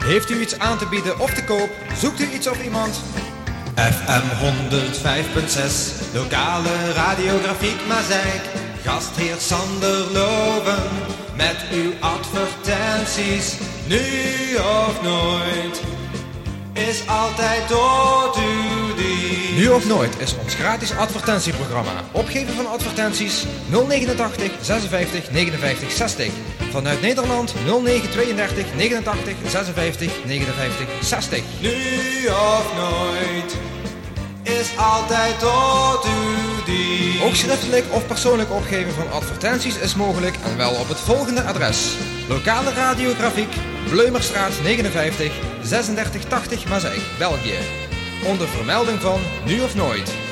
Heeft u iets aan te bieden of te koop? Zoekt u iets of iemand? FM 105.6, lokale radiografiek Mazeik. Gastheer Sander Loven, met uw advertenties. Nu of nooit, is altijd tot uw dienst. Nu of nooit is ons gratis advertentieprogramma. Opgeven van advertenties 089 56 59 60. Vanuit Nederland 0932 89 56 59 60. Nu of nooit, is altijd tot uw dienst. Ook schriftelijk of persoonlijk opgeven van advertenties is mogelijk en wel op het volgende adres. Lokale radiografiek, Bleumerstraat 59 3680 Mazeik, België. Onder vermelding van Nu of Nooit.